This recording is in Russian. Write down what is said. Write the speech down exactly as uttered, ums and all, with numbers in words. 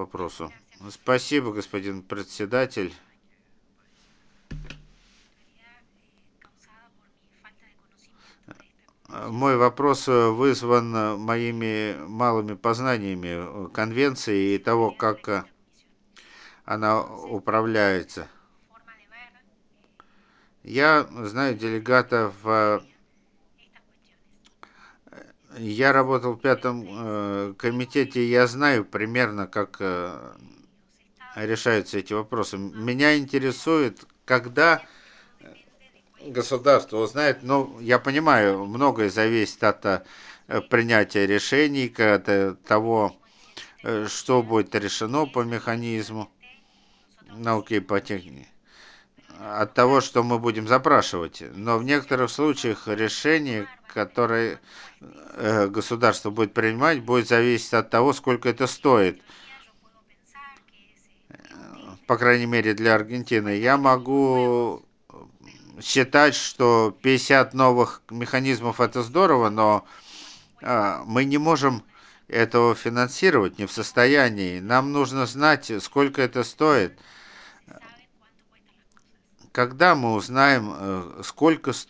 вопросу. Спасибо, господин председатель. Мой вопрос вызван моими малыми познаниями конвенции и того, как она управляется. Я знаю делегатов, я работал в пятом э, комитете, и я знаю примерно, как э, решаются эти вопросы. Меня интересует, когда государство узнает, ну, я понимаю, многое зависит от э, принятия решений, от того, э, что будет решено по механизму науки и по технике, от того, что мы будем запрашивать. Но в некоторых случаях решение, которое э, государство будет принимать, будет зависеть от того, сколько это стоит. По крайней мере, для Аргентины. Я могу считать, что пятьдесят новых механизмов это здорово, но а, мы не можем этого финансировать, не в состоянии. Нам нужно знать, сколько это стоит. Когда мы узнаем, э, сколько стоит